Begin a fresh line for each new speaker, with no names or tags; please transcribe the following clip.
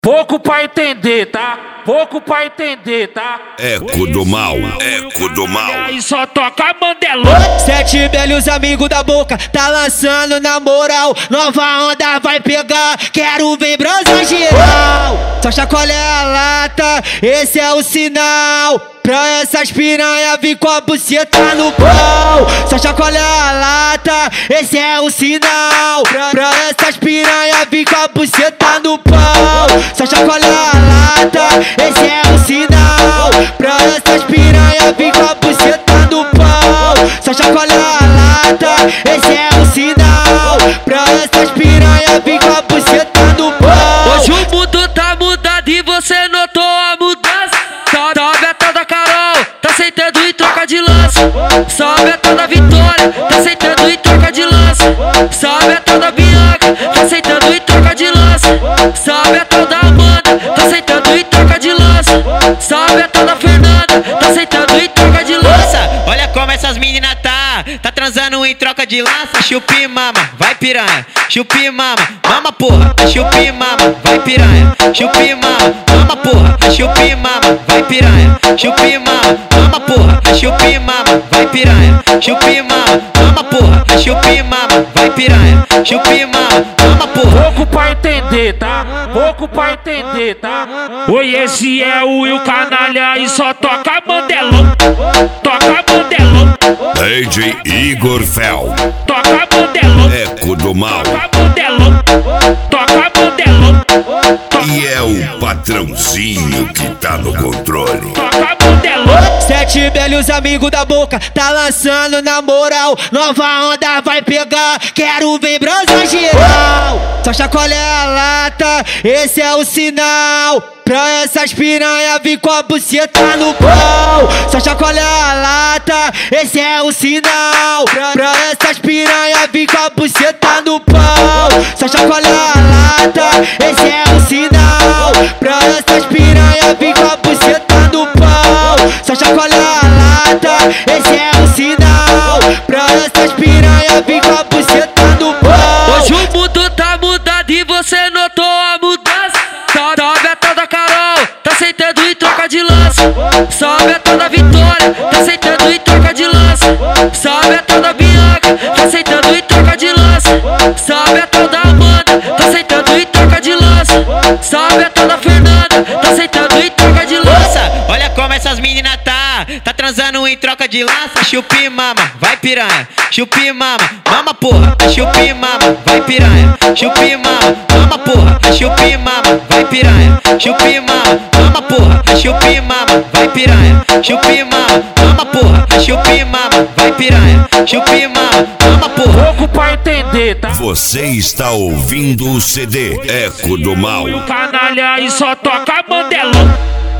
Pouco pra entender, tá? Pouco pra entender, tá?
Eco do mal, eco do mal.
Aí só toca Mandelão.
Sete velhos amigos da boca, tá lançando na moral. Nova onda vai pegar, quero ver brasa geral. Só chacoalha a lata, esse é o sinal. Pra essas piranha vir com a buceta no pau. Só chacoalha a lata, esse é o sinal. Pra essas piranha vir com a buceta no pau. Só chacoalha a lata, esse é o sinal. Pra essas piranha vir com a buceta no pau. Só chacoalha a lata, esse é o sinal. Pra essas piranha vir com a buceta no pau.
Hoje o mundo tá mudado e você notou a mudança. Sobe a tal da Carol, tá aceitando em troca de lança. Sobe a tal da Vitória, tá aceitando em troca de lança. Sobe a tal da Bianca, tá aceitando em troca de lança. Sobe a tal da Amanda, tá aceitando em troca de lança. Sobe a tal da Fernanda, tá aceitando em troca de lança.
Olha como essas meninas tá transando em troca de lança. Chupi mama, vai piranha. Chupi mama, mama porra. Chupi mama, vai piranha. Chupi mama, mama porra. Chupi mama, vai piranha. Chupi mama, mama porra. Chupi mama, vai piranha. Chupi mama, mama porra. Chupi mama, vai piranha. Chupi mama, mama porra.
Pouco pra entender, tá? Pouco pra entender, tá? Oi, esse é o Will Canalha e só toca Mandelão. Toca Mandelão.
DJ Igor Fel,
Toca Mandelão.
eco do mal.
Toca Mandelão. Toca Mandelão.
E é o patrãozinho que tá no controle.
Toca Mandelão.
Sete velhos amigos da boca, tá lançando na moral. Nova onda vai pegar, quero ver brasa geral. Só chacoalha a lata, esse é o sinal. Pra essas piranha vir com a buceta no pau. Só chacoalha a lata, esse é o sinal. Pra essas piranha vir com a buceta no pau. Só chacoalha a lata, esse é o sinal. Pra essas piranha vir com a buceta no pau. Só chacoalha a lata, esse é o sinal. Pra essas piranha vir com a buceta no pau.
Hoje o mundo tá mudado e você notou a mudança. Sobe a tal da Carol, tá aceitando em troca de lança. Sobe a tal da Vitória, tá aceitando em troca de lança. Sobe a tal da Bianca, tá aceitando em troca de lança. Sobe a tal da Amanda, tá aceitando em troca de lança. Sobe a tal da Fernanda, tá aceitando em troca de lança.
Olha como essas meninas tá transando em troca de lança. Chupi mama, vai piranha. Chupi mama, mama porra. Chupi mama, vai piranha. Chupi mama, mama porra. Chupi mama, vai piranha. Chupi mama, mama porra. Chupi mama, vai piranha. Chupi mama, mama porra. Chupi mama, vai piranha. Chupi mama, mama porra.
Pouco pra entender, tá?
Você está ouvindo o CD Eco do Mal.
Canalha e só toca Mandelão.